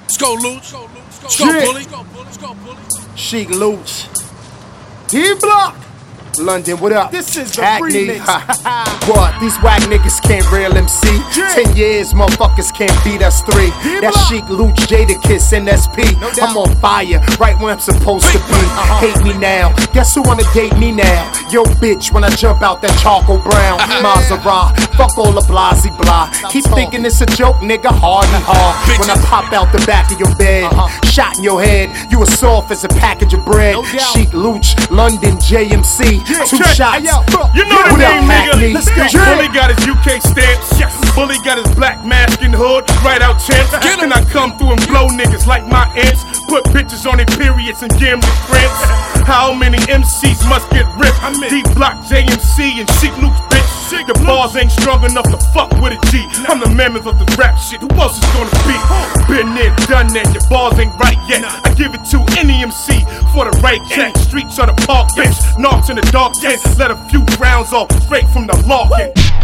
Go Looch. Go Bully. Sheek Louch. D-Block. London, what up? This is the Hackney. remix. What? These whack niggas can't real MC. 10 years, motherfuckers can't beat us 3. That Sheek Louch, Jadakiss, NSP. I'm on fire, right where I'm supposed to be. Hate me now. Guess who wanna date me now? Yo, bitch, when I jump out that charcoal brown Maserati. Fuck all the blasey blah. Keep thinking it's a joke, nigga. Hardly hard. When I pop out the back of your bed, shot in your head, you as soft as a package of bread. Sheek Louch, London, JMC. 2 shots. You know the name, nigga. Let's go. Bully got his UK stamps. Bully got his black mask and hood. Right out champs. And I come through and blow niggas like my ants. Put bitches on their periods and give them the cramps. How many MCs must get ripped? D-Block, JMC, and Sheek Louch, bitch. The bars ain't strong enough to fuck with a G. I'm the mammoth of the rap shit. Who else is gonna be? Been there, done that. Your bars ain't right yet. I give it to any MC for the right check. Streets are the park bench. Knocks in the dark tent. Let a few rounds off straight from the lock.